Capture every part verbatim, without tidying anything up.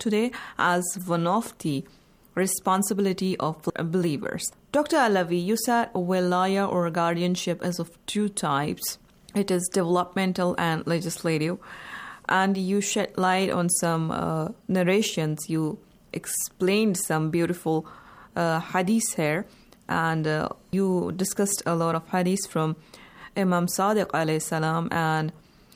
today as one of the responsibility of believers. Doctor Alavi, you said wilaya or guardianship is of two types. It is developmental and legislative. And you shed light on some uh, narrations. You explained some beautiful uh, hadiths here. And uh, you discussed a lot of hadiths from Imam Sadiq alayhi salam, and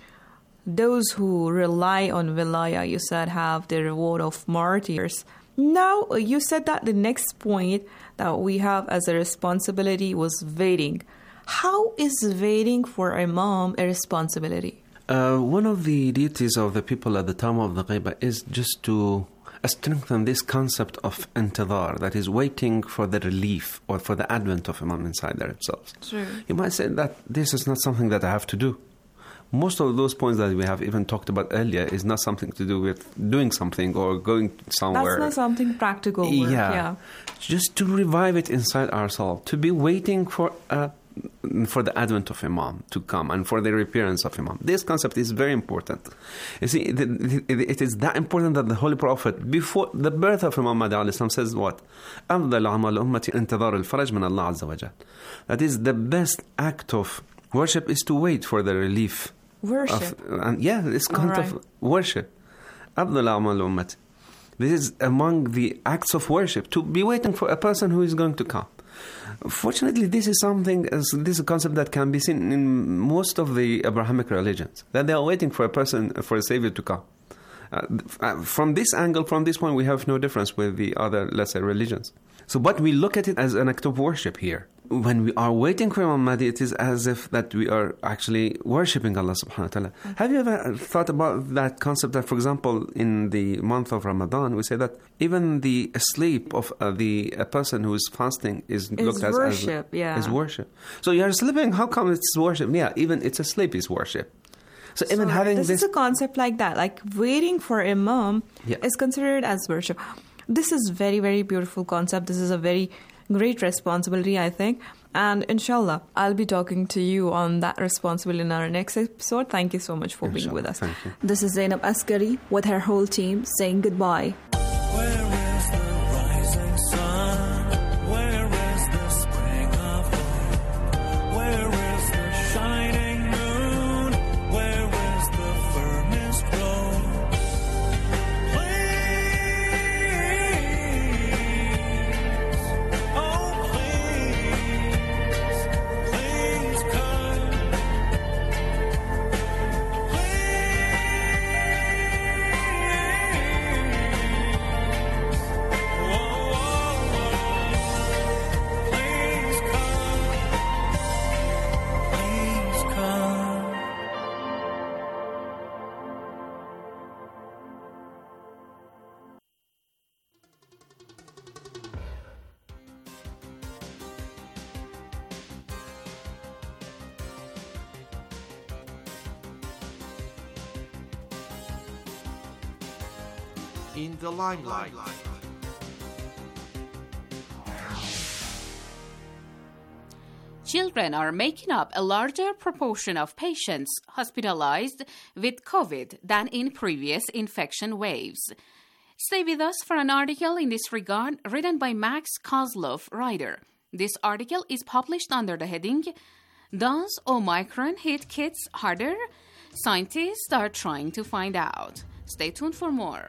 those who rely on wilaya, you said, have the reward of martyrs. Now, you said that the next point that we have as a responsibility was waiting. How is waiting for Imam a responsibility? Uh, one of the duties of the people at the time of the Ghaibah is just to strengthen this concept of intidar, that is waiting for the relief or for the advent of Imam inside themselves. True. You might say that this is not something that I have to do. Most of those points that we have even talked about earlier is not something to do with doing something or going somewhere. That's not something practical work, yeah. yeah. Just to revive it inside ourselves, to be waiting for a for the advent of Imam to come and for the reappearance of Imam. This concept is very important. You see, it is that important that the Holy Prophet, before the birth of Imam Mahdi alayhi salam, says what? أَفْضَلَ عَمَلُ أُمَّتِ انتظار الفرج من الله عز وجل. That is, the best act of worship is to wait for the relief. Worship. Of, and yeah, this concept right. of worship. أَفْضَلَ عَمَلُ أُمَّتِ. This is among the acts of worship, to be waiting for a person who is going to come. Fortunately, this is something, this is a concept that can be seen in most of the Abrahamic religions, that they are waiting for a person, for a savior to come. Uh, from this angle, from this point, we have no difference with the other lesser religions. So, but we look at it as an act of worship here. When we are waiting for Imam Mahdi, it is as if that we are actually worshipping Allah subhanahu wa ta'ala. Mm-hmm. Have you ever thought about that concept that, for example, in the month of Ramadan, we say that even the sleep of uh, the a person who is fasting is it's looked at worship, as, yeah. as worship. So you're sleeping, how come it's worship? Yeah, even it's a sleep is worship. So, so even having this... This is a concept like that, like waiting for Imam yeah. is considered as worship. This is very, very beautiful concept. This is a very great responsibility, I think. And inshallah, I'll be talking to you on that responsibility in our next episode. Thank you so much for inshallah. Being with us. Thank you. This is Zainab Askari with her whole team saying goodbye. Where is the rising sun? Where is the spring of hope? Where is the shining moon? Where is the firmest glow? In the limelight. Children are making up a larger proportion of patients hospitalized with COVID than in previous infection waves. Stay with us for an article in this regard written by Max Kozlov, writer. This article is published under the heading, Does Omicron hit kids harder? Scientists are trying to find out. Stay tuned for more.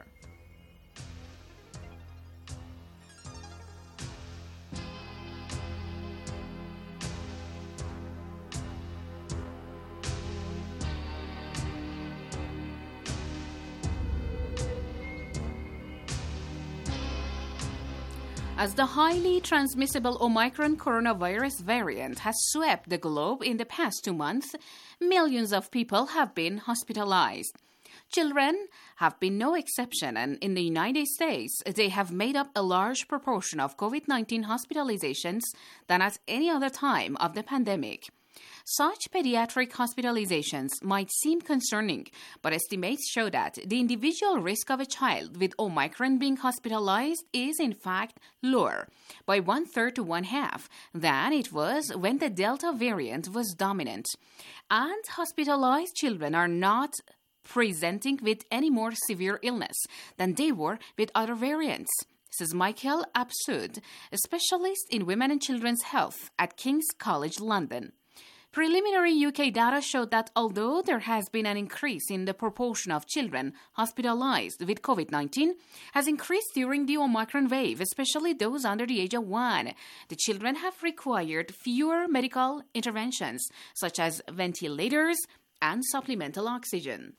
As the highly transmissible Omicron coronavirus variant has swept the globe in the past two months, millions of people have been hospitalized. Children have been no exception, and in the United States, they have made up a large proportion of COVID nineteen hospitalizations than at any other time of the pandemic. Such pediatric hospitalizations might seem concerning, but estimates show that the individual risk of a child with Omicron being hospitalized is in fact lower, by one-third to one-half, than it was when the Delta variant was dominant. And hospitalized children are not presenting with any more severe illness than they were with other variants, says Michael Absoud, a specialist in women and children's health at King's College London. Preliminary U K data showed that although there has been an increase in the proportion of children hospitalized with COVID nineteen has increased during the Omicron wave, especially those under the age of one, the children have required fewer medical interventions, such as ventilators and supplemental oxygen.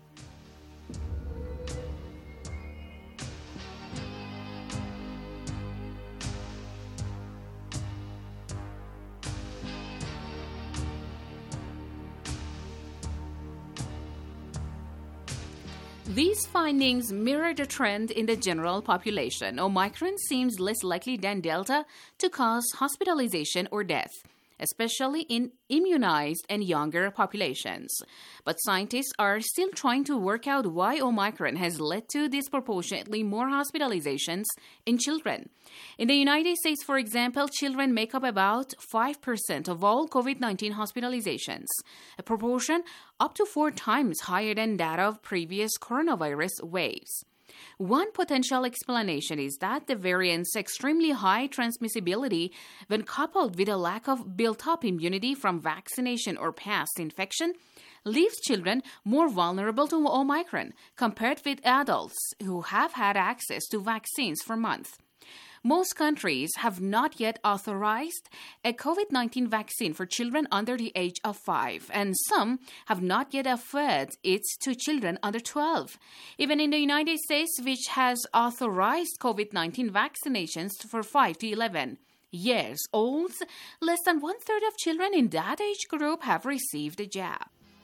These findings mirror the trend in the general population. Omicron seems less likely than Delta to cause hospitalization or death, especially in immunized and younger populations. But scientists are still trying to work out why Omicron has led to disproportionately more hospitalizations in children. In the United States, for example, children make up about five percent of all COVID nineteen hospitalizations, a proportion up to four times higher than that of previous coronavirus waves. One potential explanation is that the variant's extremely high transmissibility, when coupled with a lack of built-up immunity from vaccination or past infection, leaves children more vulnerable to Omicron compared with adults who have had access to vaccines for months. Most countries have not yet authorized a COVID nineteen vaccine for children under the age of five, and some have not yet offered it to children under twelve. Even in the United States, which has authorized COVID nineteen vaccinations for five to eleven years old, less than one-third of children in that age group have received the jab.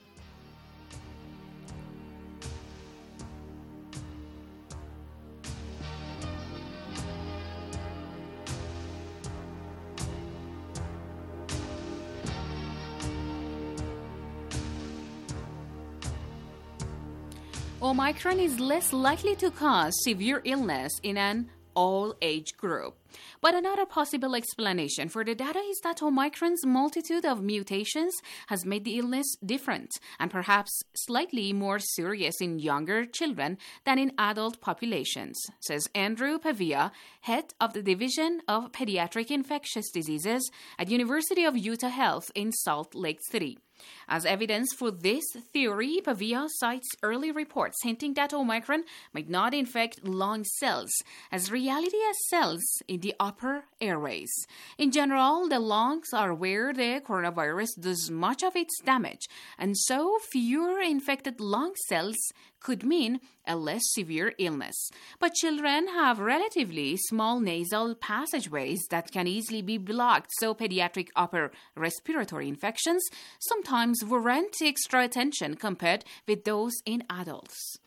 Omicron is less likely to cause severe illness in an all-age group. But another possible explanation for the data is that Omicron's multitude of mutations has made the illness different and perhaps slightly more serious in younger children than in adult populations, says Andrew Pavia, head of the Division of Pediatric Infectious Diseases at University of Utah Health in Salt Lake City. As evidence for this theory, Pavia cites early reports hinting that Omicron might not infect lung cells, as reality as cells in the upper airways. In general, the lungs are where the coronavirus does much of its damage, and so fewer infected lung cells could mean a less severe illness. But children have relatively small nasal passageways that can easily be blocked, so pediatric upper respiratory infections sometimes warrant extra attention compared with those in adults.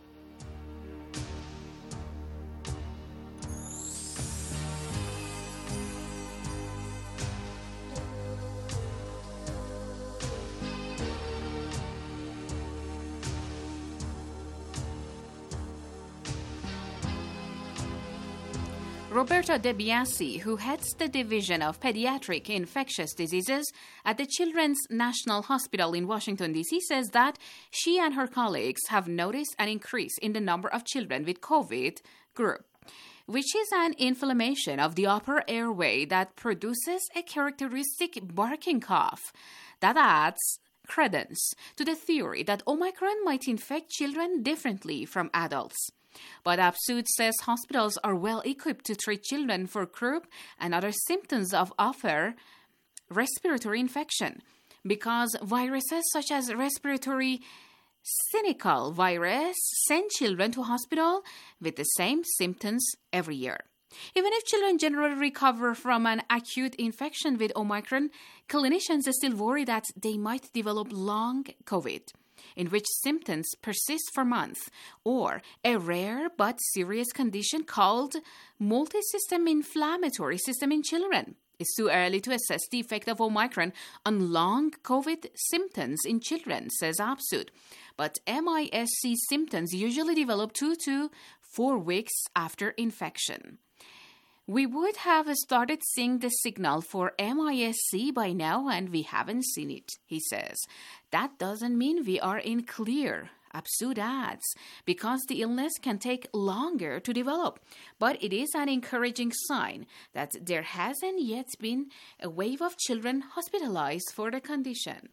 Roberta DeBiase, who heads the Division of Pediatric Infectious Diseases at the Children's National Hospital in Washington, D C, says that she and her colleagues have noticed an increase in the number of children with COVID group, which is an inflammation of the upper airway that produces a characteristic barking cough that adds credence to the theory that Omicron might infect children differently from adults. But Absoud says hospitals are well equipped to treat children for croup and other symptoms of upper respiratory infection because viruses such as respiratory syncytial virus send children to hospital with the same symptoms every year. Even if children generally recover from an acute infection with Omicron, clinicians still worry that they might develop long COVID, in which symptoms persist for months, or a rare but serious condition called multisystem inflammatory system in children. It's too early to assess the effect of Omicron on long COVID symptoms in children, says Absoud. But M I S C symptoms usually develop two to four weeks after infection. We would have started seeing the signal for M I S C by now, and we haven't seen it, he says. That doesn't mean we are in clear, Absud adds, because the illness can take longer to develop, but it is an encouraging sign that there hasn't yet been a wave of children hospitalized for the condition.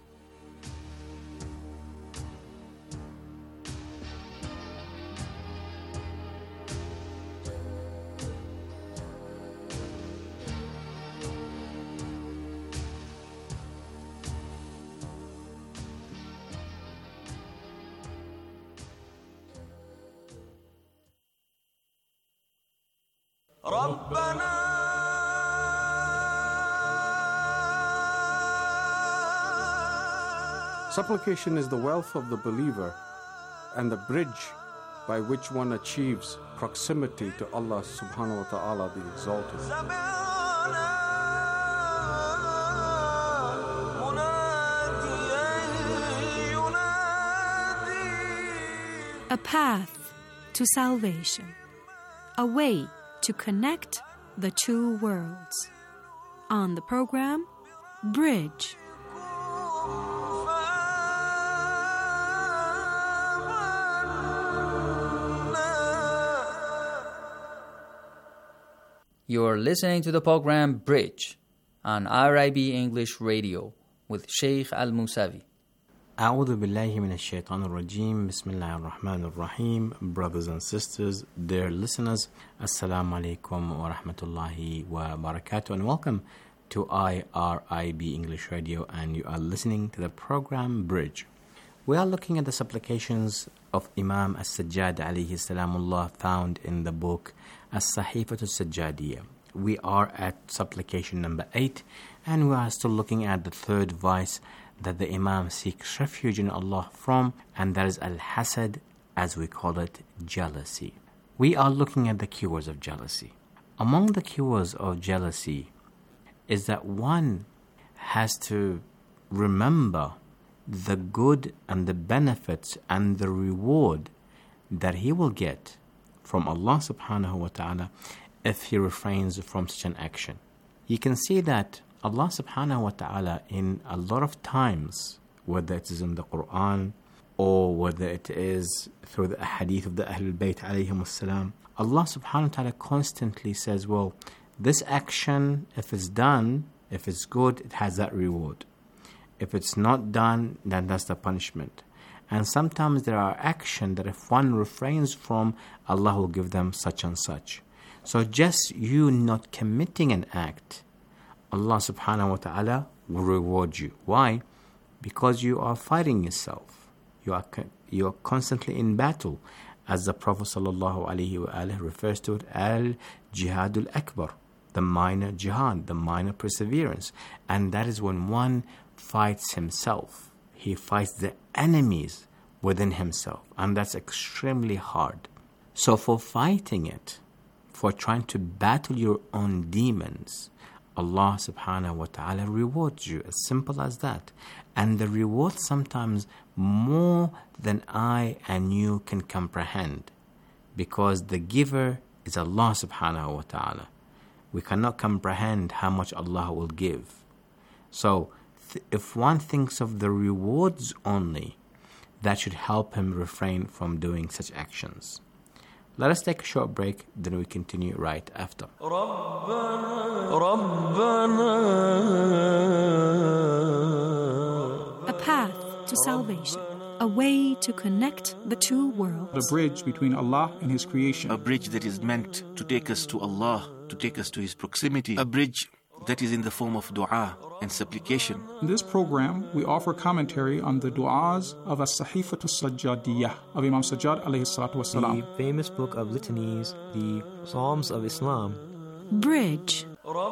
Supplication is the wealth of the believer and the bridge by which one achieves proximity to Allah subhanahu wa ta'ala, the Exalted. A path to salvation, a way to connect the two worlds. On the program, Bridge. You're listening to the program Bridge on R I B English Radio with Sheikh Al-Musavi. أعوذ بالله من الشيطان الرجيم بسم الله الرحمن الرحيم. Brothers and sisters, dear listeners, Assalamu alaikum wa rahmatullahi wa barakatuh, and welcome to I R I B English Radio, and you are listening to the program Bridge. We are looking at the supplications of Imam As-Sajjad alayhi salamullah found in the book As-Sahifatu As-Sajjadiyya. We are at supplication number eight, and we are still looking at the third vice that the Imam seeks refuge in Allah from, and that is al-hasad, as we call it, jealousy. We are looking at the cures of jealousy. Among the cures of jealousy is that one has to remember the good and the benefits and the reward that he will get from Allah subhanahu wa ta'ala if he refrains from such an action. You can see that Allah subhanahu wa ta'ala in a lot of times, whether it is in the Quran or whether it is through the hadith of the Ahlul Bayt alayhim as-salam, Allah subhanahu wa ta'ala constantly says, well, this action, if it's done, if it's good, it has that reward. If it's not done, then that's the punishment. And sometimes there are actions that if one refrains from, Allah will give them such and such. So just you not committing an act, Allah subhanahu wa ta'ala will reward you. Why? Because you are fighting yourself. You are you are constantly in battle. As the Prophet sallallahu alaihi wasallam refers to it, al-jihadul akbar, the minor jihad, the minor perseverance. And that is when one fights himself. He fights the enemies within himself. And that's extremely hard. So for fighting it, for trying to battle your own demons, Allah subhanahu wa ta'ala rewards you, as simple as that. And the reward sometimes more than I and you can comprehend, because the giver is Allah subhanahu wa ta'ala. We cannot comprehend how much Allah will give. So th- if one thinks of the rewards only, that should help him refrain from doing such actions. Let us take a short break, then we continue right after. A path to salvation, a way to connect the two worlds. The bridge between Allah and His creation. A bridge that is meant to take us to Allah, to take us to His proximity. A bridge that is in the form of dua and supplication. In this program, we offer commentary on the du'as of As-Sahifatu As-Sajjadiyya of Imam Sajjad alayhi salatu wasalam. The famous book of litanies, the Psalms of Islam. Bridge.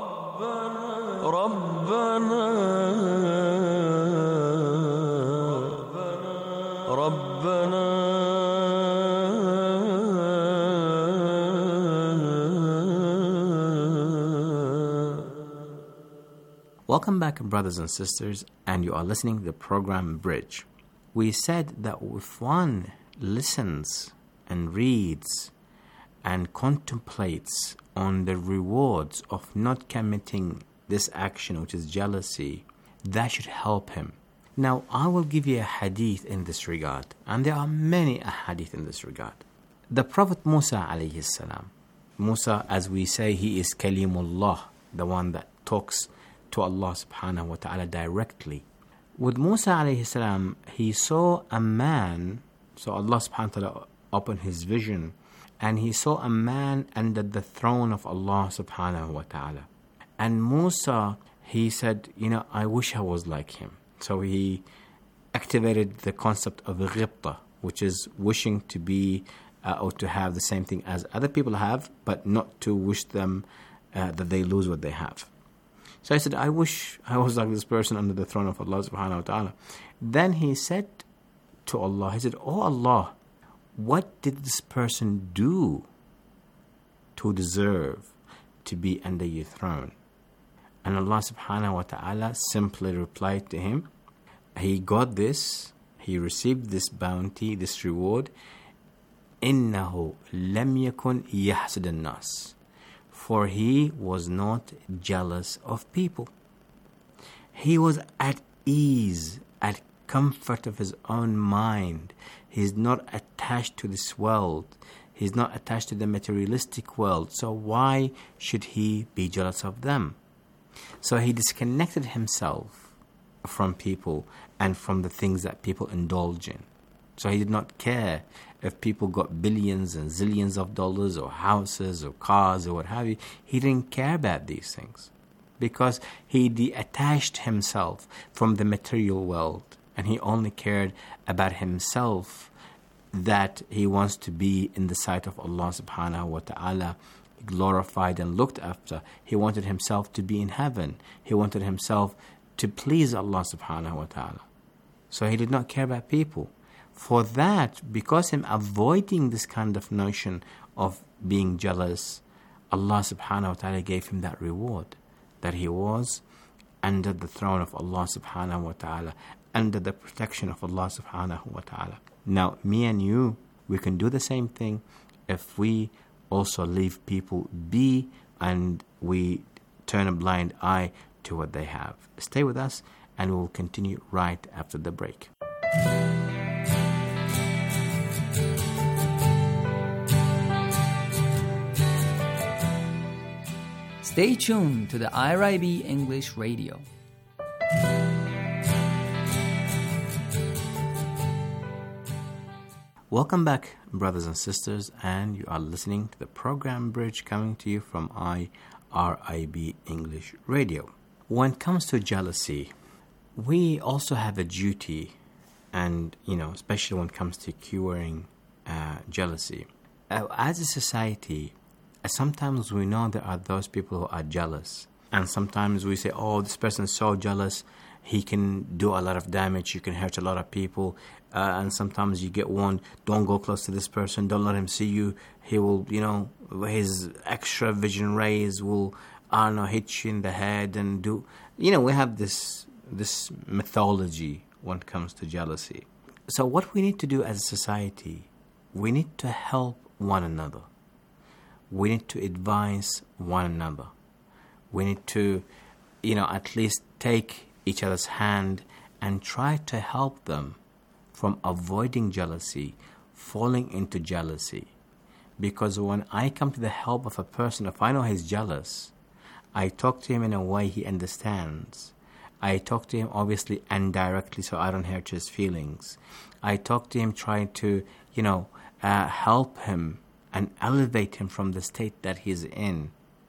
Welcome back, brothers and sisters, and you are listening to the program Bridge. We said that if one listens and reads and contemplates on the rewards of not committing this action, which is jealousy, that should help him Now, I will give you a hadith in this regard, and there are many hadith in this regard. The Prophet Musa alayhi salam, Musa, as we say, he is Kalimullah, the one that talks to Allah subhanahu wa ta'ala directly. With Musa alayhi salam, he saw a man, so Allah subhanahu wa ta'ala opened his vision, and he saw a man under the throne of Allah subhanahu wa ta'ala. And Musa, he said, you know, I wish I was like him. So he activated the concept of ghibta, which is wishing to be uh, or to have the same thing as other people have, but not to wish them uh, that they lose what they have. So I said, I wish I was like this person under the throne of Allah subhanahu wa ta'ala. Then he said to Allah, he said, Oh Allah, what did this person do to deserve to be under your throne? And Allah subhanahu wa ta'ala simply replied to him, he got this, he received this bounty, this reward, إِنَّهُ لَمْ يَكُنْ يَحْسُدَ النَّاسِ, for he was not jealous of people. He was at ease, at comfort of his own mind. He's not attached to this world. He's not attached to the materialistic world. So why should he be jealous of them? So he disconnected himself from people and from the things that people indulge in. So he did not care if people got billions and zillions of dollars or houses or cars or what have you. He didn't care about these things because he detached himself from the material world, and he only cared about himself, that he wants to be in the sight of Allah subhanahu wa ta'ala, glorified and looked after. He wanted himself to be in heaven. He wanted himself to please Allah subhanahu wa ta'ala. So he did not care about people. For that, because him avoiding this kind of notion of being jealous, Allah subhanahu wa ta'ala gave him that reward, that he was under the throne of Allah subhanahu wa ta'ala, under the protection of Allah subhanahu wa ta'ala. Now, me and you, we can do the same thing if we also leave people be and we turn a blind eye to what they have. Stay with us and we will continue right after the break. Stay tuned to the I R I B English Radio. Welcome back, brothers and sisters, and you are listening to the program Bridge, coming to you from I R I B English Radio. When it comes to jealousy, we also have a duty, and, you know, especially when it comes to curing uh, jealousy. Uh, as a society, sometimes we know there are those people who are jealous, and sometimes we say, oh, this person is so jealous, he can do a lot of damage, he can hurt a lot of people, uh, and sometimes you get warned, don't go close to this person, don't let him see you, he will, you know, his extra vision rays will, I don't know, hit you in the head and do, you know, we have this this mythology when it comes to jealousy. So what we need to do as a society, we need to help one another. We need to advise one another. We need to, you know, at least take each other's hand and try to help them from avoiding jealousy, falling into jealousy. Because when I come to the help of a person, if I know he's jealous, I talk to him in a way he understands. I talk to him obviously indirectly so I don't hurt his feelings. I talk to him trying to, you know, uh, help him and elevate him from the state that he's in.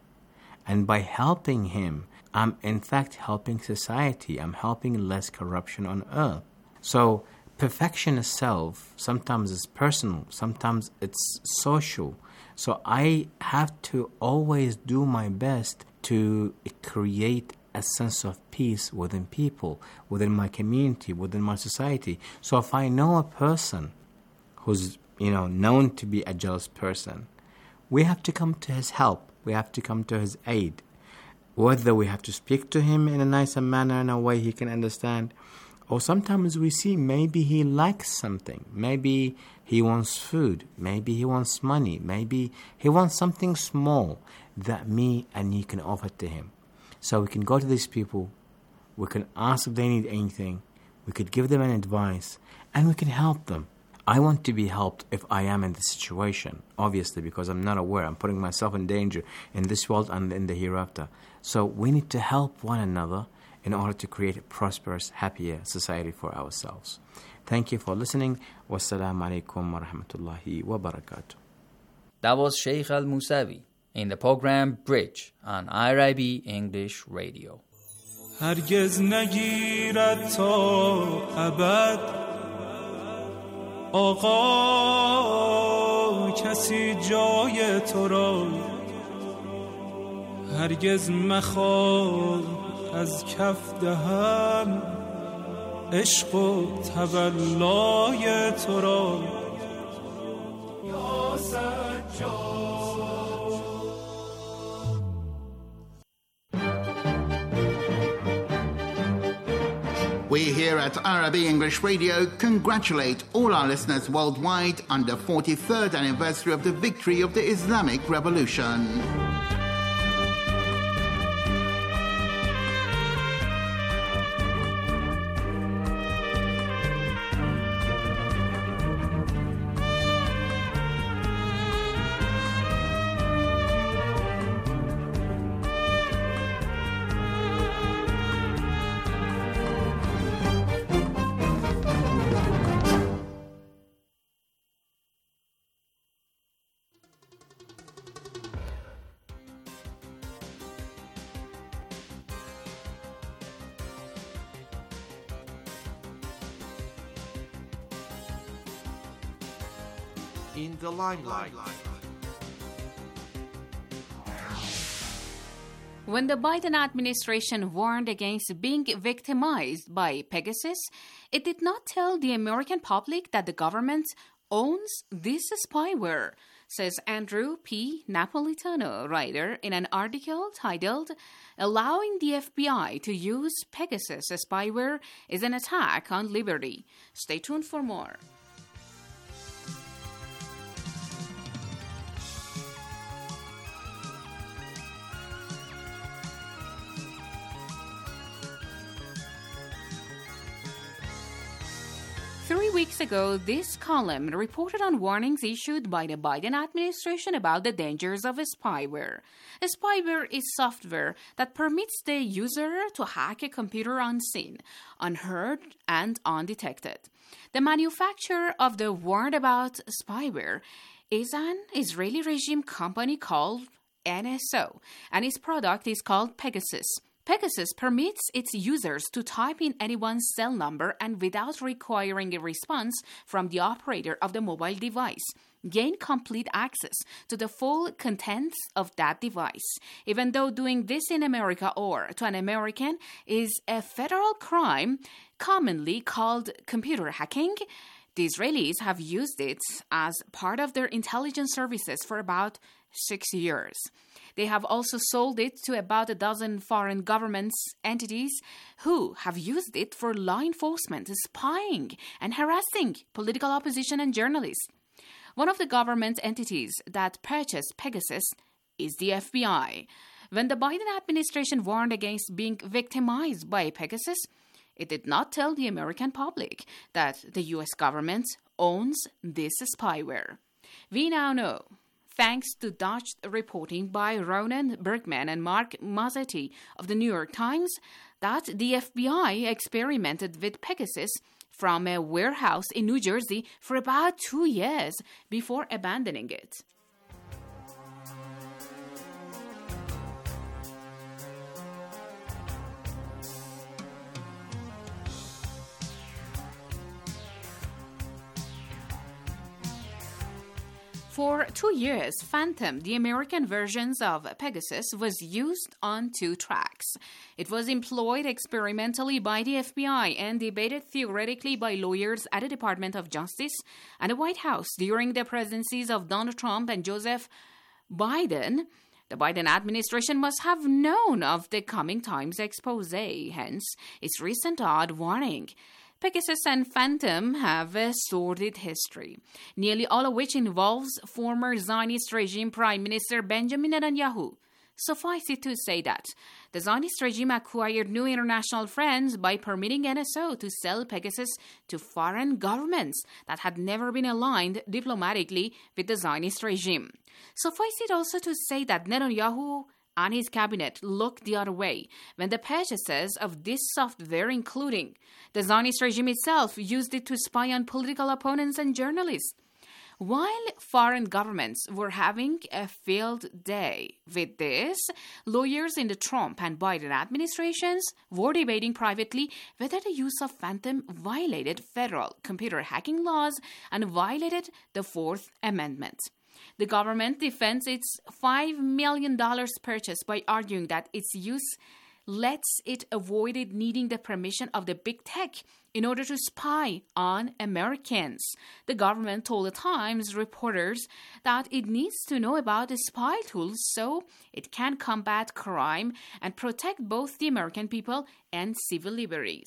And by helping him, I'm in fact helping society. I'm helping less corruption on earth. So perfection itself sometimes is personal, sometimes it's social. So I have to always do my best to create a sense of peace within people, within my community, within my society. So if I know a person who's, you know, known to be a jealous person, we have to come to his help. We have to come to his aid. Whether we have to speak to him in a nicer manner, in a way he can understand, or sometimes we see maybe he likes something. Maybe he wants food. Maybe he wants money. Maybe he wants something small that me and you can offer to him. So we can go to these people. We can ask if they need anything. we could give them an advice, and we can help them. I want to be helped if I am in the situation, obviously, because I'm not aware. I'm putting myself in danger in this world and in the hereafter. So we need to help one another in order to create a prosperous, happier society for ourselves. Thank you for listening. Wassalamu alaikum wa rahmatullahi wa barakatuh. That was Sheikh Al-Musawi in the program Bridge on I R I B English Radio. هرگز نگیرد تا ابد آقا کسی جای تو را هرگز مخواه از کف دهم عشق و تولای تو را یا سجاد. We here at I R I B English Radio congratulate all our listeners worldwide on the forty-third anniversary of the victory of the Islamic Revolution. In the limelight. When the Biden administration warned against being victimized by Pegasus, it did not tell the American public that the government owns this spyware, says Andrew P. Napolitano, writer, in an article titled "Allowing the F B I to Use Pegasus Spyware is an Attack on Liberty." Stay tuned for more. Three weeks ago, this column reported on warnings issued by the Biden administration about the dangers of spyware. Spyware is software that permits the user to hack a computer unseen, unheard, and undetected. The manufacturer of the warned about spyware is an Israeli regime company called N S O, and its product is called Pegasus. Pegasus permits its users to type in anyone's cell number and, without requiring a response from the operator of the mobile device, gain complete access to the full contents of that device. Even though doing this in America or to an American is a federal crime, commonly called computer hacking, the Israelis have used it as part of their intelligence services for about six years. They have also sold it to about a dozen foreign governments, entities, who have used it for law enforcement, spying, and harassing political opposition and journalists. One of the government entities that purchased Pegasus is the F B I. When the Biden administration warned against being victimized by Pegasus, it did not tell the American public that the U S government owns this spyware. We now know, thanks to Dutch reporting by Ronan Bergman and Mark Mazzetti of the New York Times, that the F B I experimented with Pegasus from a warehouse in New Jersey for about two years before abandoning it. For two years, Phantom, the American versions of Pegasus, was used on two tracks. It was employed experimentally by the F B I and debated theoretically by lawyers at the Department of Justice and the White House during the presidencies of Donald Trump and Joseph Biden. The Biden administration must have known of the coming Times expose, hence its recent odd warning. Pegasus and Phantom have a sordid history, nearly all of which involves former Zionist regime Prime Minister Benjamin Netanyahu, Suffice it to say that the Zionist regime acquired new international friends by permitting N S O to sell Pegasus to foreign governments that had never been aligned diplomatically with the Zionist regime. Suffice it also to say that Netanyahu and his cabinet looked the other way when the purchases of this software, including the Zionist regime itself, used it to spy on political opponents and journalists. While foreign governments were having a field day with this, lawyers in the Trump and Biden administrations were debating privately whether the use of Phantom violated federal computer hacking laws and violated the Fourth Amendment. The government defends its five million dollars purchase by arguing that its use lets it avoid needing the permission of the big tech in order to spy on Americans. The government told the Times reporters that it needs to know about the spy tools so it can combat crime and protect both the American people and civil liberties.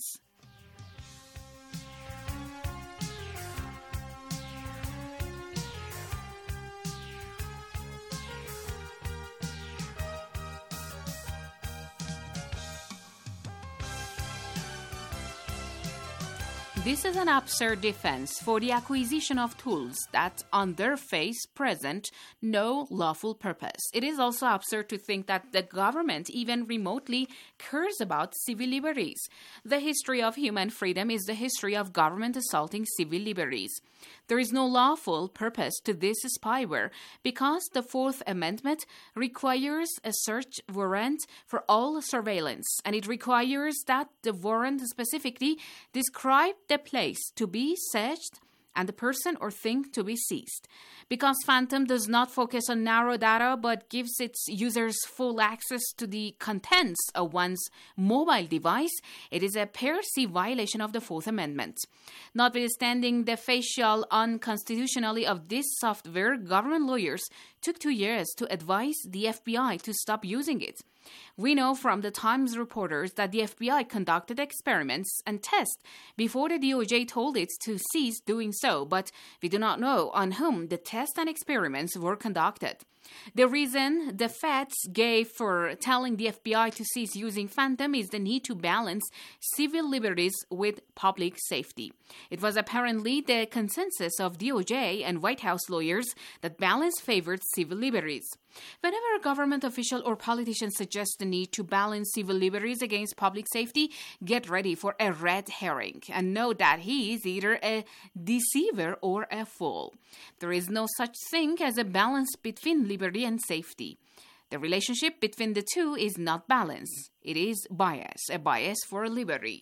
This is an absurd defense for the acquisition of tools that, on their face, present no lawful purpose. It is also absurd to think that the government even remotely cares about civil liberties. The history of human freedom is the history of government assaulting civil liberties. There is no lawful purpose to this spyware because the Fourth Amendment requires a search warrant for all surveillance, and it requires that the warrant specifically describe the place to be searched and the person or thing to be seized. Because Phantom does not focus on narrow data but gives its users full access to the contents of one's mobile device, it is a per se violation of the Fourth Amendment. Notwithstanding the facial unconstitutionality of this software, government lawyers took two years to advise the F B I to stop using it. We know from the Times reporters that the F B I conducted experiments and tests before the D O J told it to cease doing so, but we do not know on whom the tests and experiments were conducted. The reason the feds gave for telling the F B I to cease using Phantom is the need to balance civil liberties with public safety. It was apparently the consensus of D O J and White House lawyers that balance favored civil liberties. Whenever a government official or politician suggests the need to balance civil liberties against public safety, get ready for a red herring and know that he is either a deceiver or a fool. There is no such thing as a balance between liberty and safety. The relationship between the two is not balance. It is bias, a bias for liberty.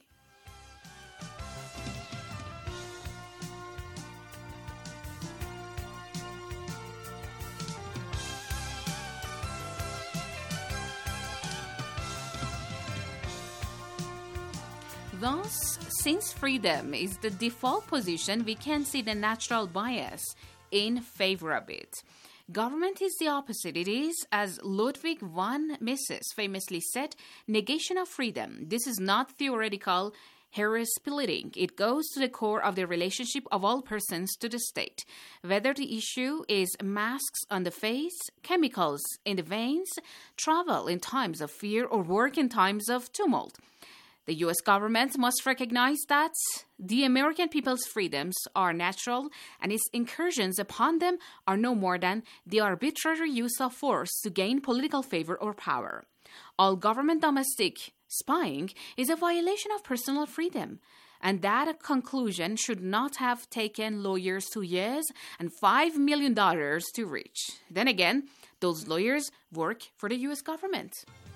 Thus, since freedom is the default position, we can see the natural bias in favor of it. Government is the opposite. It is, as Ludwig von Mises famously said, negation of freedom. This is not theoretical hair splitting. It goes to the core of the relationship of all persons to the state. Whether the issue is masks on the face, chemicals in the veins, travel in times of fear, or work in times of tumult. The U S government must recognize that the American people's freedoms are natural and its incursions upon them are no more than the arbitrary use of force to gain political favor or power. All government domestic spying is a violation of personal freedom, and that conclusion should not have taken lawyers two years and five million dollars to reach. Then again, those lawyers work for the U S government.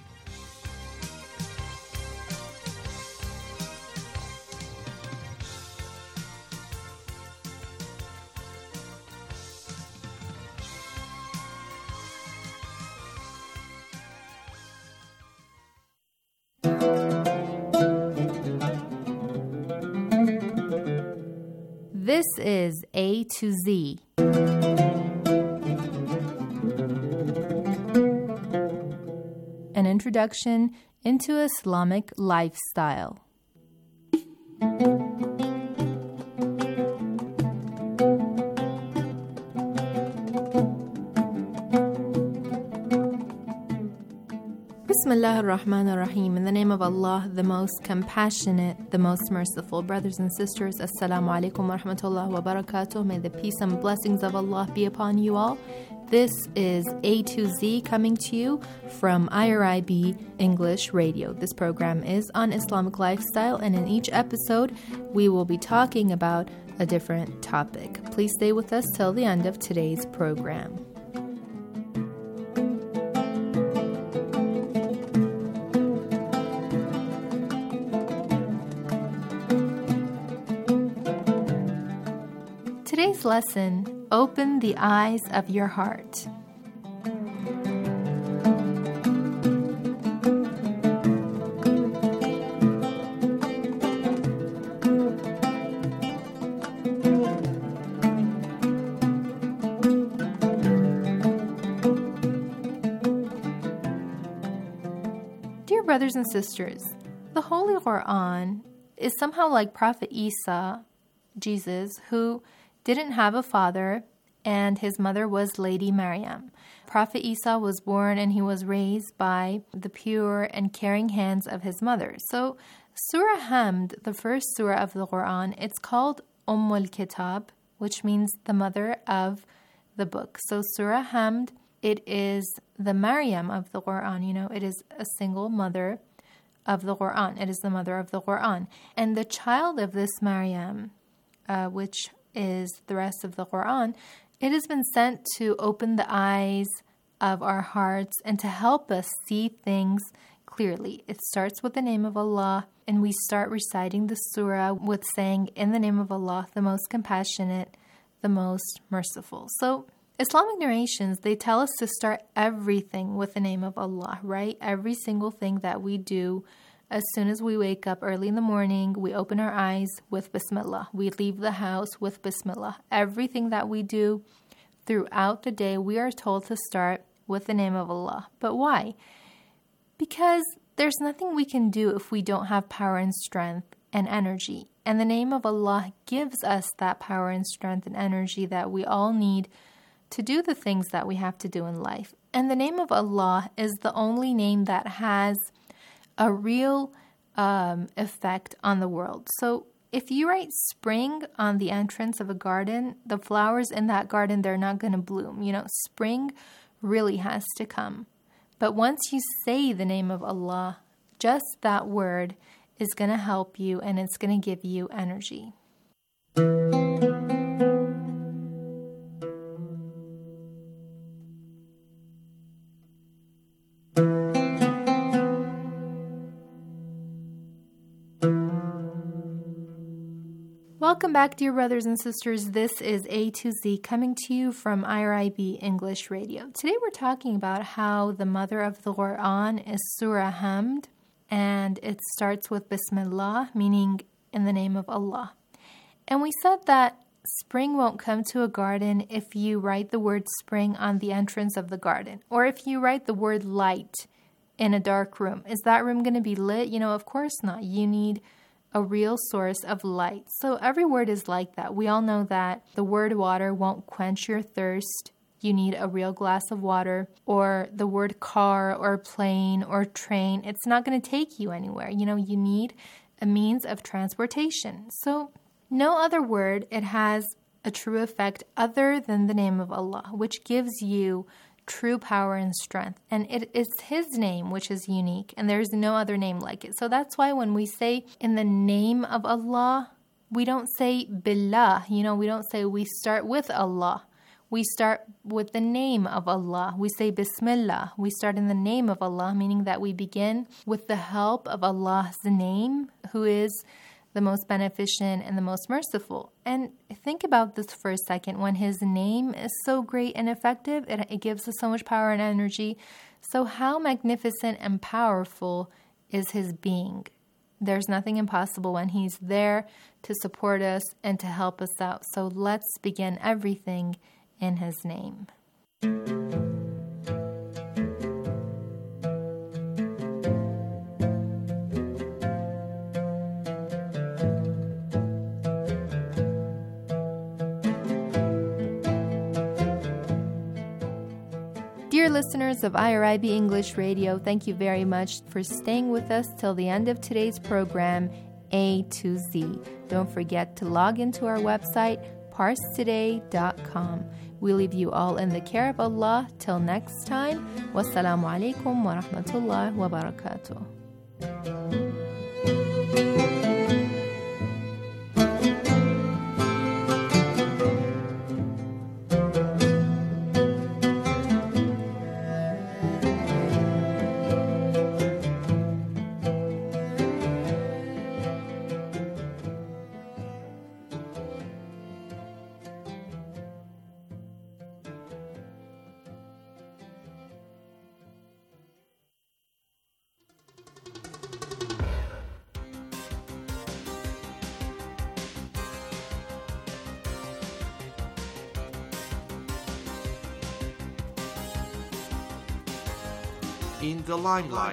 This is A to Z. An introduction into Islamic lifestyle. Bismillah ar-Rahman ar-Rahim. In the name of Allah, the most compassionate, the most merciful. Brothers and sisters, Assalamu alaikum wa rahmatullahi wa barakatuh. May the peace and blessings of Allah be upon you all. This is A to Z coming to you from I R I B English Radio. This program is on Islamic lifestyle, and in each episode, we will be talking about a different topic. Please stay with us till the end of today's program. Today's lesson, open the eyes of your heart. Dear brothers and sisters, the Holy Quran is somehow like Prophet Isa, Jesus, who didn't have a father, and his mother was Lady Maryam. Prophet Isa was born and he was raised by the pure and caring hands of his mother. So Surah Hamd, the first surah of the Quran, it's called Umm al-Kitab, which means the mother of the book. So Surah Hamd, it is the Maryam of the Quran. You know, it is a single mother of the Quran. It is the mother of the Quran. And the child of this Maryam, uh, which is the rest of the Quran, it has been sent to open the eyes of our hearts and to help us see things clearly. It starts with the name of Allah, and we start reciting the surah with saying, in the name of Allah, the most compassionate, the most merciful. So Islamic narrations, they tell us to start everything with the name of Allah, right? Every single thing that we do. As soon as we wake up early in the morning, we open our eyes with Bismillah. We leave the house with Bismillah. Everything that we do throughout the day, we are told to start with the name of Allah. But why? Because there's nothing we can do if we don't have power and strength and energy. And the name of Allah gives us that power and strength and energy that we all need to do the things that we have to do in life. And the name of Allah is the only name that has a real um, effect on the world. So if you write spring on the entrance of a garden, the flowers in that garden, they're not going to bloom. You know, spring really has to come. But once you say the name of Allah, just that word is going to help you, and it's going to give you energy. Welcome back, dear brothers and sisters. This is A to Z coming to you from I R I B English Radio. Today we're talking about how the mother of the Quran is Surah Hamd, and it starts with Bismillah, meaning in the name of Allah. And we said that spring won't come to a garden if you write the word spring on the entrance of the garden, or if you write the word light in a dark room. Is that room going to be lit? You know, of course not. You need a real source of light. So every word is like that. We all know that the word water won't quench your thirst. You need a real glass of water. Or the word car or plane or train, it's not going to take you anywhere. You know, you need a means of transportation. So no other word, it has a true effect other than the name of Allah, which gives you true power and strength. And it is His name which is unique, and there's no other name like it. So that's why when we say in the name of Allah, we don't say Billah. You know, we don't say we start with Allah. We start with the name of Allah. We say Bismillah. We start in the name of Allah, meaning that we begin with the help of Allah's name, who is the most beneficent and the most merciful. And think about this for a second. When His name is so great and effective, it, it gives us so much power and energy. So how magnificent and powerful is His being? There's nothing impossible when He's there to support us and to help us out. So let's begin everything in His name. Dear Dear listeners of I R I B English Radio, thank you very much for staying with us till the end of today's program, A to Z. Don't forget to log into our website, parse today dot com. We leave you all in the care of Allah. Till next time, wassalamu alaikum wa rahmatullahi wa barakatuh. In the limelight.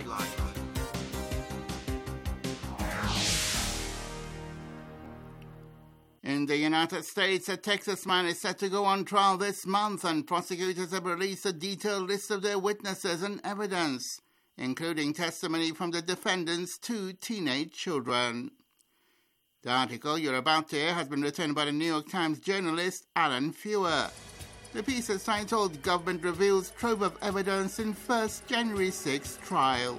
In the United States, a Texas man is set to go on trial this month, and prosecutors have released a detailed list of their witnesses and evidence, including testimony from the defendant's two teenage children. The article you're about to hear has been written by the New York Times journalist Alan Feuer. The piece is titled Government Reveals Trove of Evidence in First January sixth Trial.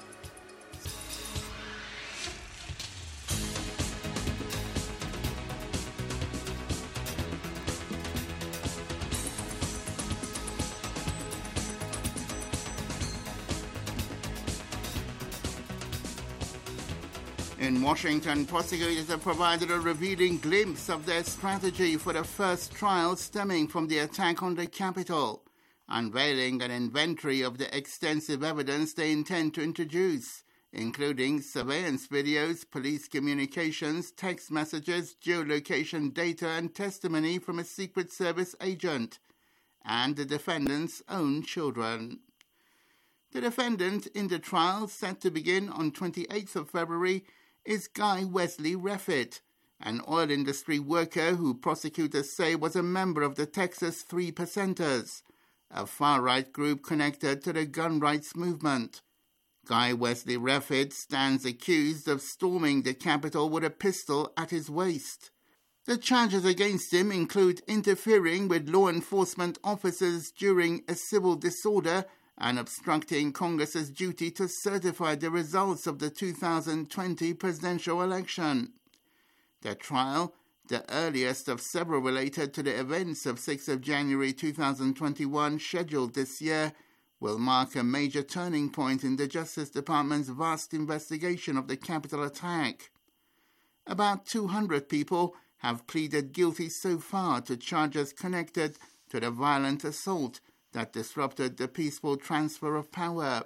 In Washington, prosecutors have provided a revealing glimpse of their strategy for the first trial stemming from the attack on the Capitol, unveiling an inventory of the extensive evidence they intend to introduce, including surveillance videos, police communications, text messages, geolocation data, and testimony from a Secret Service agent, and the defendant's own children. The defendant in the trial, set to begin on twenty-eighth of February, is Guy Wesley Reffitt, an oil industry worker who prosecutors say was a member of the Texas Three Percenters, a far-right group connected to the gun rights movement. Guy Wesley Reffitt stands accused of storming the Capitol with a pistol at his waist. The charges against him include interfering with law enforcement officers during a civil disorder and obstructing Congress's duty to certify the results of the two thousand twenty presidential election. The trial, the earliest of several related to the events of sixth of January two thousand twenty-one scheduled this year, will mark a major turning point in the Justice Department's vast investigation of the Capitol attack. About two hundred people have pleaded guilty so far to charges connected to the violent assault that disrupted the peaceful transfer of power.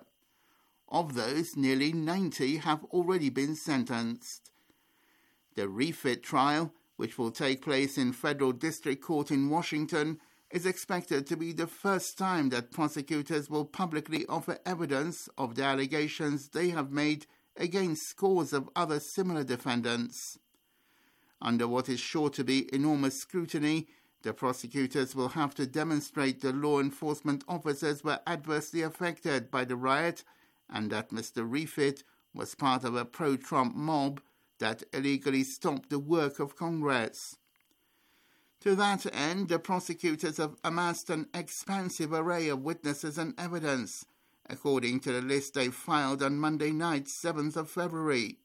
Of those, nearly ninety have already been sentenced. The Reffitt trial, which will take place in Federal District Court in Washington, is expected to be the first time that prosecutors will publicly offer evidence of the allegations they have made against scores of other similar defendants. Under what is sure to be enormous scrutiny, the prosecutors will have to demonstrate the law enforcement officers were adversely affected by the riot and that Mister Reffitt was part of a pro-Trump mob that illegally stopped the work of Congress. To that end, the prosecutors have amassed an expansive array of witnesses and evidence, according to the list they filed on Monday night, seventh of February.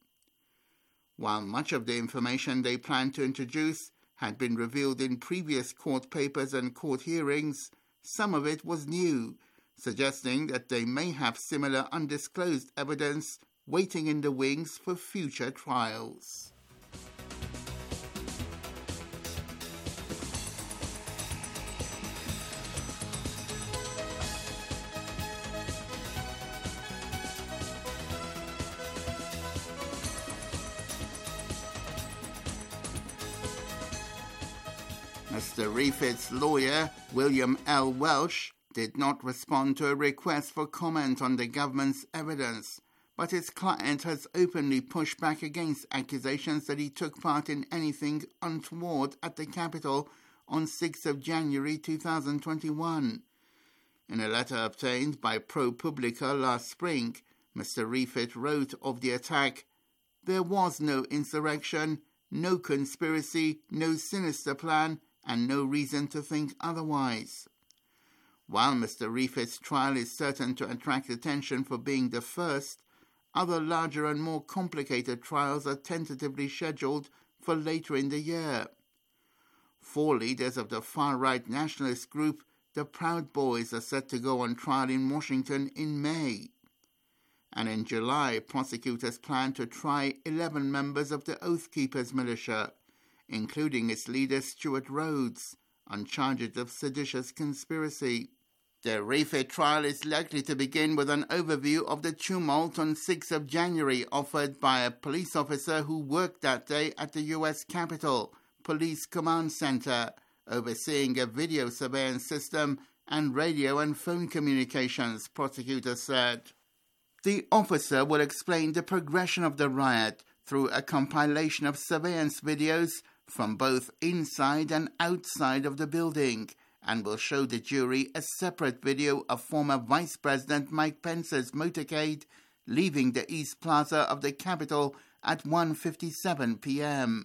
While much of the information they plan to introduce had been revealed in previous court papers and court hearings, some of it was new, suggesting that they may have similar undisclosed evidence waiting in the wings for future trials. Mister Reffitt's lawyer, William L. Welsh, did not respond to a request for comment on the government's evidence, but his client has openly pushed back against accusations that he took part in anything untoward at the Capitol on sixth of January two thousand twenty-one. In a letter obtained by ProPublica last spring, Mister Refit wrote of the attack, "There was no insurrection, no conspiracy, no sinister plan, and no reason to think otherwise." While Mister Refit's trial is certain to attract attention for being the first, other larger and more complicated trials are tentatively scheduled for later in the year. Four leaders of the far-right nationalist group, the Proud Boys, are set to go on trial in Washington in May. And in July, prosecutors plan to try eleven members of the Oath Keepers militia, including its leader Stuart Rhodes, on charges of seditious conspiracy. The Refit trial is likely to begin with an overview of the tumult on sixth of January offered by a police officer who worked that day at the U S Capitol Police Command Center, overseeing a video surveillance system and radio and phone communications, prosecutors said. The officer will explain the progression of the riot through a compilation of surveillance videos from both inside and outside of the building, and will show the jury a separate video of former Vice President Mike Pence's motorcade leaving the East Plaza of the Capitol at one fifty-seven p.m.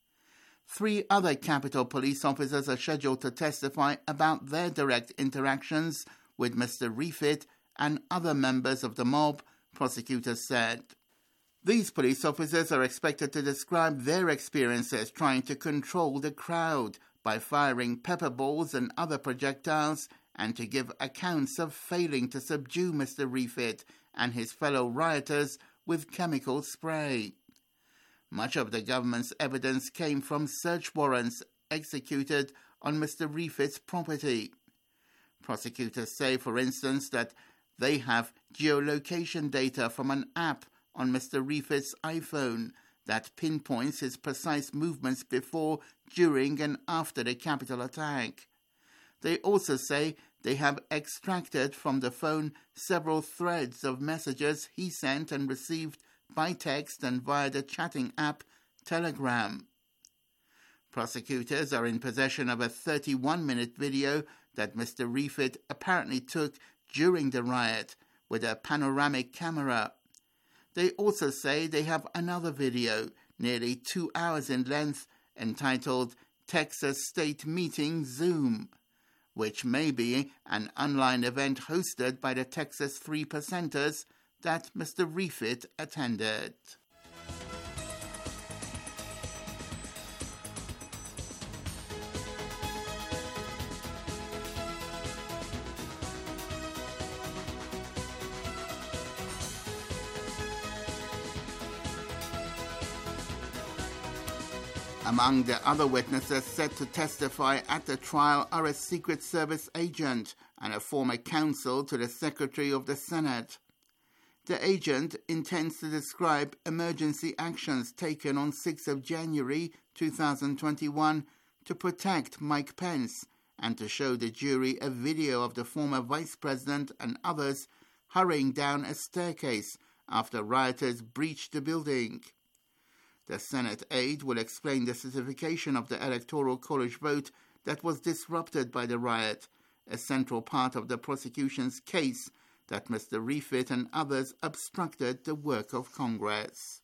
Three other Capitol police officers are scheduled to testify about their direct interactions with Mister Refit and other members of the mob, prosecutors said. These police officers are expected to describe their experiences trying to control the crowd by firing pepper balls and other projectiles, and to give accounts of failing to subdue Mister Refit and his fellow rioters with chemical spray. Much of the government's evidence came from search warrants executed on Mister Refit's property. Prosecutors say, for instance, that they have geolocation data from an app on Mister Refit's iPhone that pinpoints his precise movements before, during, and after the Capitol attack. They also say they have extracted from the phone several threads of messages he sent and received by text and via the chatting app Telegram. Prosecutors are in possession of a thirty-one minute video that Mister Refit apparently took during the riot with a panoramic camera. They also say they have another video, nearly two hours in length, entitled Texas State Meeting Zoom, which may be an online event hosted by the Texas Three Percenters that Mister Refit attended. Among the other witnesses set to testify at the trial are a Secret Service agent and a former counsel to the Secretary of the Senate. The agent intends to describe emergency actions taken on sixth of January two thousand twenty-one to protect Mike Pence and to show the jury a video of the former Vice President and others hurrying down a staircase after rioters breached the building. The Senate aide will explain the certification of the Electoral College vote that was disrupted by the riot, a central part of the prosecution's case that Mister Refit and others obstructed the work of Congress.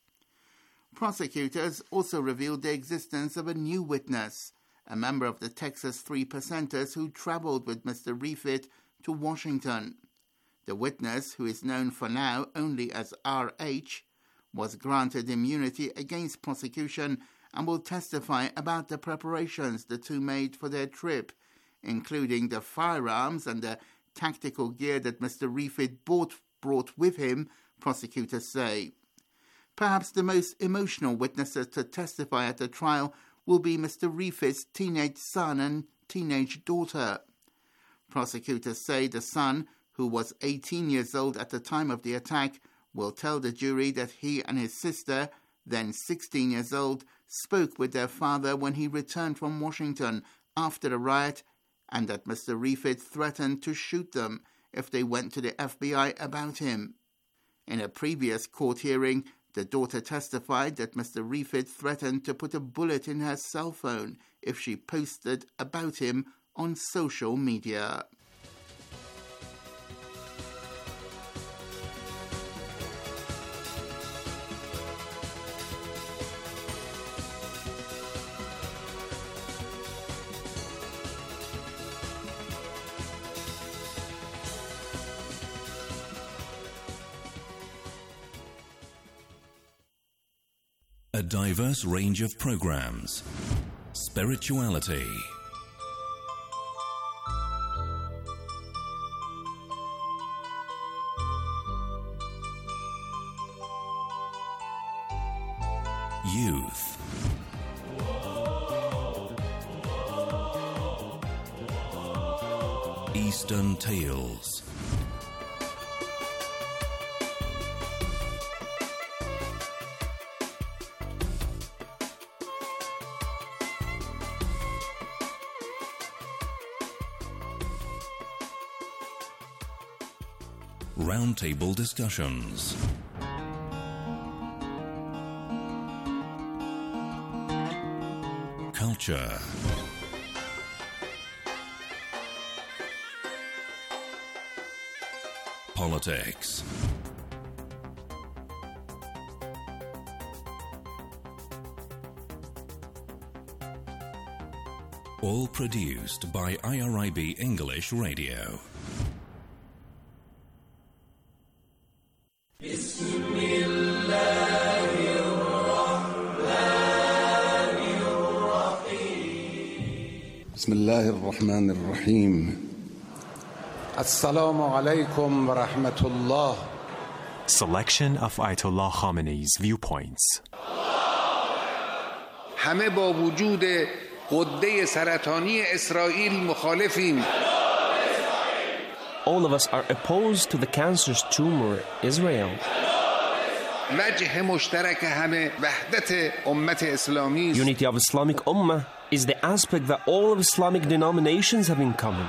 Prosecutors also revealed the existence of a new witness, a member of the Texas Three Percenters who traveled with Mister Refit to Washington. The witness, who is known for now only as R H, was granted immunity against prosecution and will testify about the preparations the two made for their trip, including the firearms and the tactical gear that Mister Refit bought, brought with him, prosecutors say. Perhaps the most emotional witnesses to testify at the trial will be Mister Refit's teenage son and teenage daughter. Prosecutors say the son, who was eighteen years old at the time of the attack, will tell the jury that he and his sister, then sixteen years old, spoke with their father when he returned from Washington after the riot, and that Mister Refit threatened to shoot them if they went to the F B I about him. In a previous court hearing, the daughter testified that Mister Refit threatened to put a bullet in her cell phone if she posted about him on social media. A diverse range of programs. Spirituality. Youth. Eastern Tales. Roundtable discussions. Culture. Politics. All produced by I R I B English Radio. بسم الله الرحمن الرحيم. السلام عليكم ورحمة الله. Selection of Ayatollah Khamenei's viewpoints. همه با وجود غده سرطانی اسرائیل مخالفیم. All of us are opposed to the cancerous tumor Israel. وجه مشترک همه وحدت امت اسلامی. Unity of Islamic Ummah is the aspect that all of Islamic denominations have in common.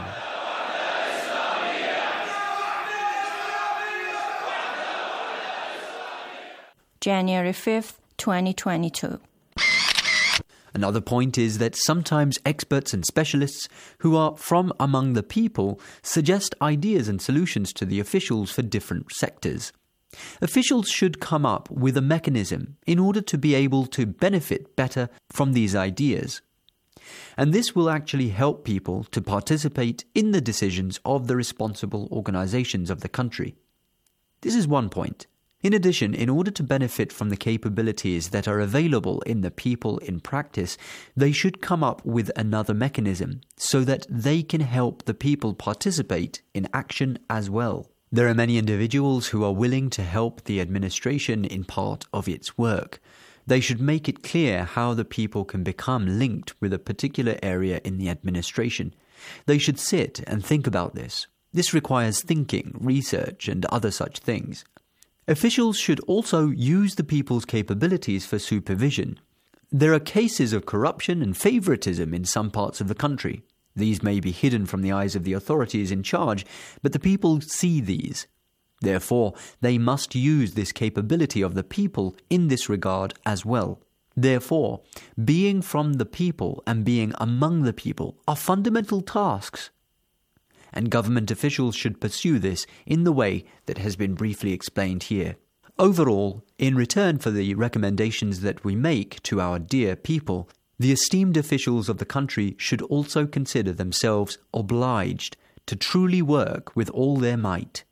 January fifth, twenty twenty-two. Another point is that sometimes experts and specialists who are from among the people suggest ideas and solutions to the officials for different sectors. Officials should come up with a mechanism in order to be able to benefit better from these ideas. And this will actually help people to participate in the decisions of the responsible organizations of the country. This is one point. In addition, in order to benefit from the capabilities that are available in the people in practice, they should come up with another mechanism so that they can help the people participate in action as well. There are many individuals who are willing to help the administration in part of its work. They should make it clear how the people can become linked with a particular area in the administration. They should sit and think about this. This requires thinking, research, and other such things. Officials should also use the people's capabilities for supervision. There are cases of corruption and favoritism in some parts of the country. These may be hidden from the eyes of the authorities in charge, but the people see these. Therefore, they must use this capability of the people in this regard as well. Therefore, being from the people and being among the people are fundamental tasks. And government officials should pursue this in the way that has been briefly explained here. Overall, in return for the recommendations that we make to our dear people, the esteemed officials of the country should also consider themselves obliged to truly work with all their might.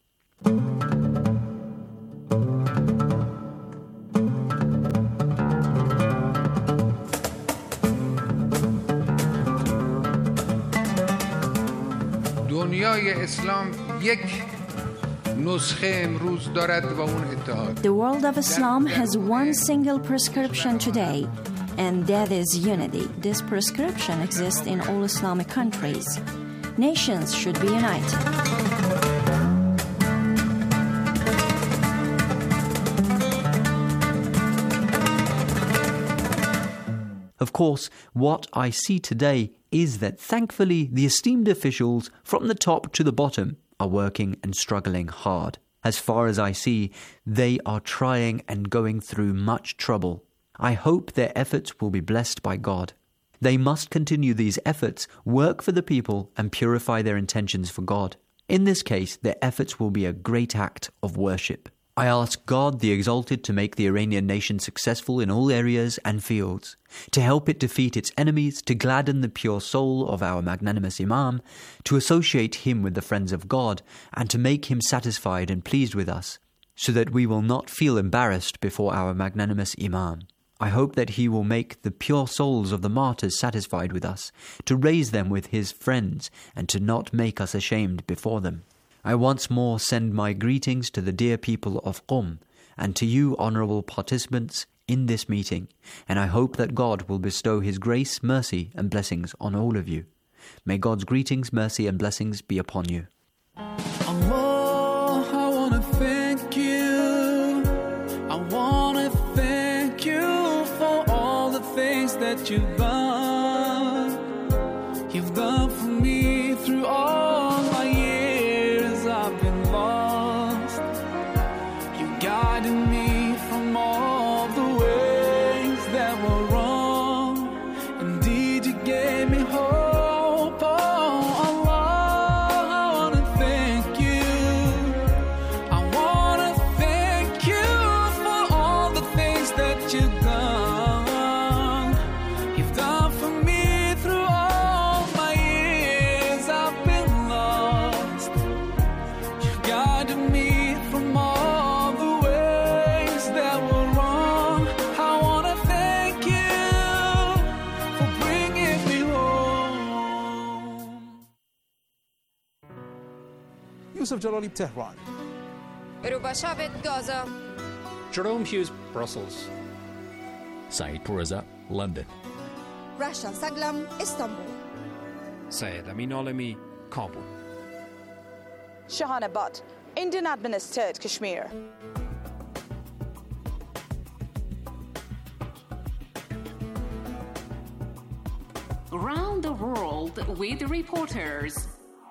دنیای اسلام یک نسخه امروز دارد و اون اتحاد. The world of Islam has one single prescription today, and that is unity. This prescription exists in all Islamic countries. Nations should be united. Of course, what I see today is that thankfully the esteemed officials from the top to the bottom are working and struggling hard. As far as I see, they are trying and going through much trouble. I hope their efforts will be blessed by God. They must continue these efforts, work for the people, and purify their intentions for God. In this case, their efforts will be a great act of worship. I ask God the Exalted to make the Iranian nation successful in all areas and fields, to help it defeat its enemies, to gladden the pure soul of our magnanimous Imam, to associate him with the friends of God, and to make him satisfied and pleased with us, so that we will not feel embarrassed before our magnanimous Imam. I hope that he will make the pure souls of the martyrs satisfied with us, to raise them with his friends, and to not make us ashamed before them. I once more send my greetings to the dear people of Qom, and to you, honourable participants in this meeting, and I hope that God will bestow his grace, mercy, and blessings on all of you. May God's greetings, mercy, and blessings be upon you. Allah, I want to thank you. I want to thank you for all the things that you've done. You've done for me through all my years I've been lost. You guided me from all the ways that were wrong. Indeed, you gave me hope. Yusuf Jalali, Tehran. Rubashavet, Gaza. Jerome Hughes, Brussels. Saeed Pourreza, London. Rasha Saglam, Istanbul. Syed Amin Alami, Kabul. Shahana Butt, Indian administered Kashmir. Around the world with reporters.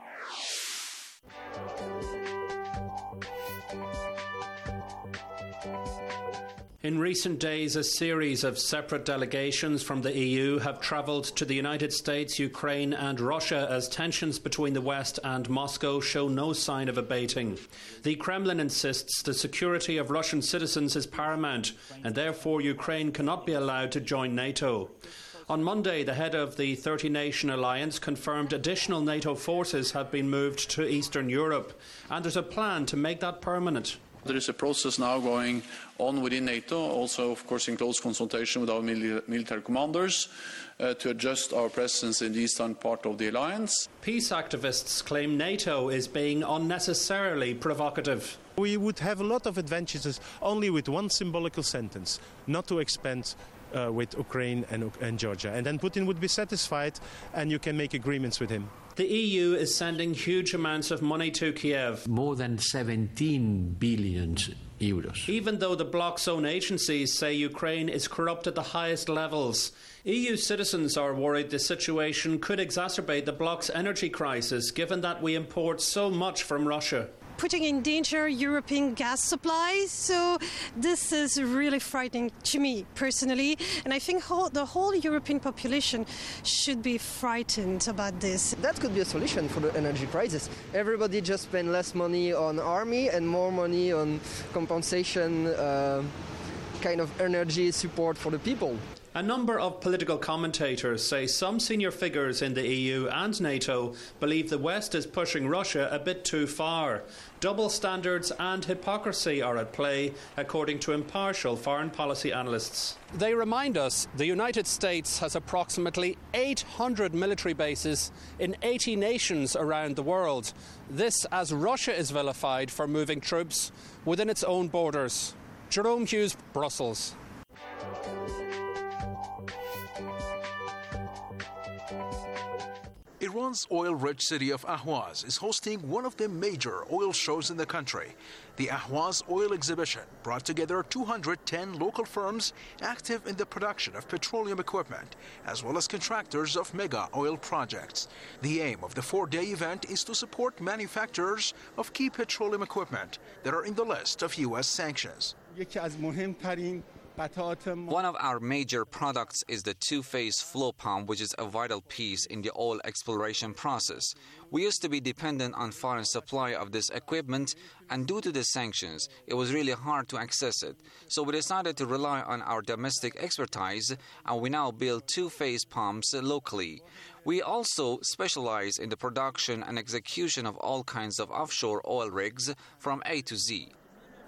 In recent days, a series of separate delegations from the E U have travelled to the United States, Ukraine and Russia as tensions between the West and Moscow show no sign of abating. The Kremlin insists the security of Russian citizens is paramount and therefore Ukraine cannot be allowed to join NATO. On Monday, the head of the thirty-nation alliance confirmed additional NATO forces have been moved to Eastern Europe, and there's a plan to make that permanent. There is a process now going on within NATO, also, of course, in close consultation with our mili- military commanders, uh, to adjust our presence in the eastern part of the alliance. Peace activists claim NATO is being unnecessarily provocative. We would have a lot of advantages only with one symbolical sentence, not to expand uh, with Ukraine and, and Georgia. And then Putin would be satisfied and you can make agreements with him. The E U is sending huge amounts of money to Kiev. More than seventeen billion euros. Even though the bloc's own agencies say Ukraine is corrupt at the highest levels. E U citizens are worried the situation could exacerbate the bloc's energy crisis, given that we import so much from Russia. Putting in danger European gas supplies. So this is really frightening to me personally. And I think whole, the whole European population should be frightened about this. That could be a solution for the energy crisis. Everybody just spend less money on army and more money on compensation, uh, kind of energy support for the people. A number of political commentators say some senior figures in the E U and NATO believe the West is pushing Russia a bit too far. Double standards and hypocrisy are at play, according to impartial foreign policy analysts. They remind us the United States has approximately eight hundred military bases in eighty nations around the world. This as Russia is vilified for moving troops within its own borders. Jerome Hughes, Brussels. Iran's oil-rich city of Ahvaz is hosting one of the major oil shows in the country. The Ahvaz Oil Exhibition brought together two hundred ten local firms active in the production of petroleum equipment, as well as contractors of mega oil projects. The aim of the four-day event is to support manufacturers of key petroleum equipment that are in the list of U S sanctions. One of our major products is the two-phase flow pump, which is a vital piece in the oil exploration process. We used to be dependent on foreign supply of this equipment, and due to the sanctions, it was really hard to access it. So we decided to rely on our domestic expertise, and we now build two-phase pumps locally. We also specialize in the production and execution of all kinds of offshore oil rigs from A to Z.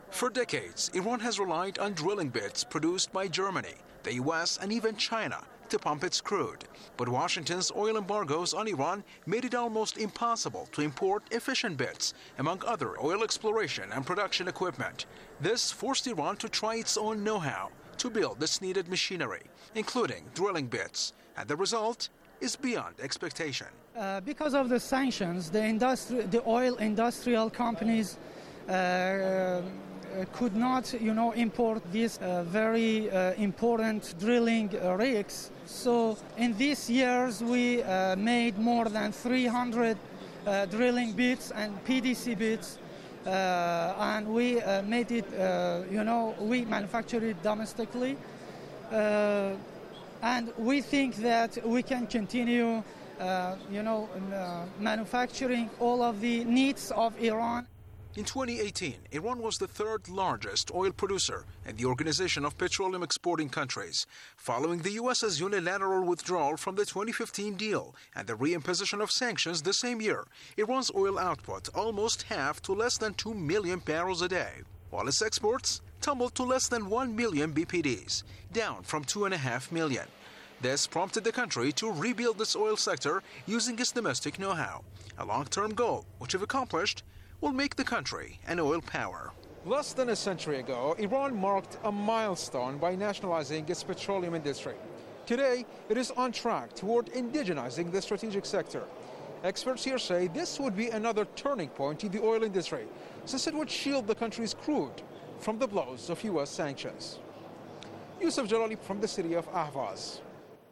For decades, Iran has relied on drilling bits produced by Germany, the U S, and even China to pump its crude. But Washington's oil embargoes on Iran made it almost impossible to import efficient bits, among other oil exploration and production equipment. This forced Iran to try its own know-how to build this needed machinery, including drilling bits. And the result is beyond expectation. Uh, because of the sanctions, the, industri- the oil industrial companies uh, uh, could not, you know, import these uh, very uh, important drilling uh, rigs. So in these years, we uh, made more than three hundred uh, drilling bits and P D C bits, uh, and we uh, made it, uh, you know, we manufactured it domestically. Uh, and we think that we can continue, uh, you know, uh, manufacturing all of the needs of Iran. In twenty eighteen, Iran was the third largest oil producer in the Organization of Petroleum Exporting Countries, following the U S's unilateral withdrawal from the twenty fifteen deal and the reimposition of sanctions the same year. Iran's oil output almost halved to less than two million barrels a day, while its exports tumbled to less than one million B P Ds, down from two point five million. This prompted the country to rebuild its oil sector using its domestic know-how, a long-term goal which, if accomplished, will make the country an oil power. Less than a century ago, Iran marked a milestone by nationalizing its petroleum industry. Today, it is on track toward indigenizing the strategic sector. Experts here say this would be another turning point in the oil industry, since it would shield the country's crude from the blows of U S sanctions. Yusuf Jalali from the city of Ahvaz.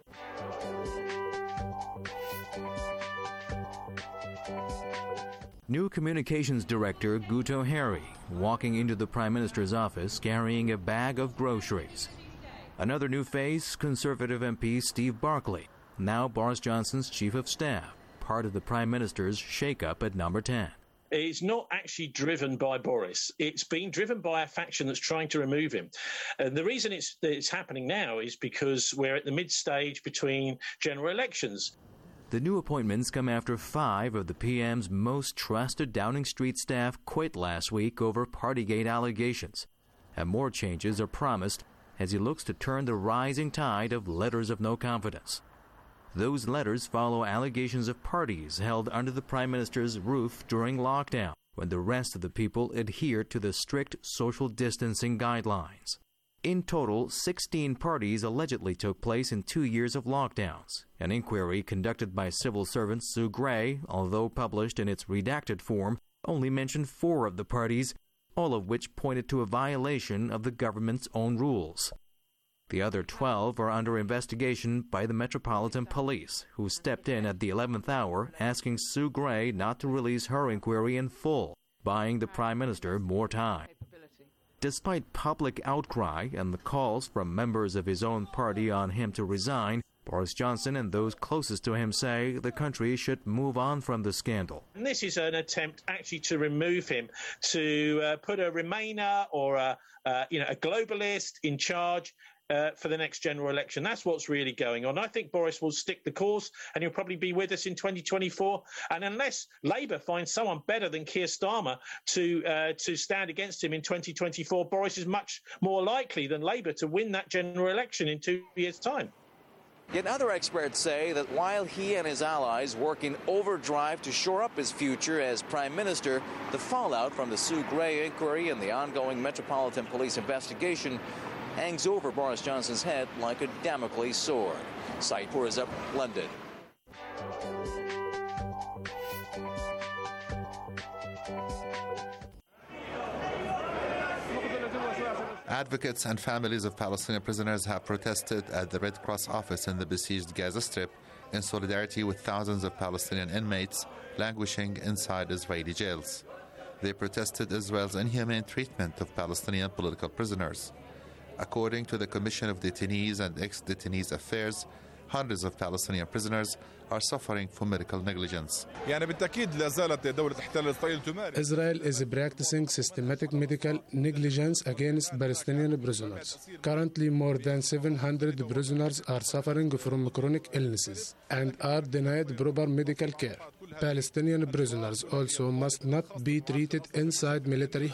New Communications Director Guto Hari walking into the Prime Minister's office carrying a bag of groceries. Another new face, Conservative M P Steve Barclay, now Boris Johnson's Chief of Staff, part of the Prime Minister's shake-up at number ten. It's not actually driven by Boris. It's being driven by a faction that's trying to remove him. And the reason it's, it's happening now is because we're at the mid-stage between general elections. The new appointments come after five of the P M's most trusted Downing Street staff quit last week over Partygate allegations. And more changes are promised as he looks to turn the rising tide of letters of no confidence. Those letters follow allegations of parties held under the Prime Minister's roof during lockdown, when the rest of the people adhered to the strict social distancing guidelines. In total, sixteen parties allegedly took place in two years of lockdowns. An inquiry conducted by civil servant Sue Gray, although published in its redacted form, only mentioned four of the parties, all of which pointed to a violation of the government's own rules. The other twelve are under investigation by the Metropolitan Police, who stepped in at the eleventh hour asking Sue Gray not to release her inquiry in full, buying the Prime Minister more time. Despite public outcry and the calls from members of his own party on him to resign, Boris Johnson and those closest to him say the country should move on from the scandal. And this is an attempt actually to remove him, to uh, put a Remainer or a, uh, you know, a globalist in charge Uh, for the next general election. That's what's really going on. I think Boris will stick the course and he'll probably be with us in twenty twenty-four. And unless Labour finds someone better than Keir Starmer to uh, to stand against him in twenty twenty-four, Boris is much more likely than Labour to win that general election in two years' time. Yet other experts say that while he and his allies work in overdrive to shore up his future as Prime Minister, the fallout from the Sue Gray inquiry and the ongoing Metropolitan Police investigation hangs over Boris Johnson's head like a Damocles sword. Saeed Pourreza, London. Advocates and families of Palestinian prisoners have protested at the Red Cross office in the besieged Gaza Strip in solidarity with thousands of Palestinian inmates languishing inside Israeli jails. They protested Israel's inhumane treatment of Palestinian political prisoners. According to the Commission of Detainees and Ex-Detainees Affairs, hundreds of Palestinian prisoners are suffering from medical negligence. Israel is practicing systematic medical negligence against Palestinian prisoners. Currently, more than seven hundred prisoners are suffering from chronic illnesses and are denied proper medical care. Palestinian prisoners also must not be treated inside military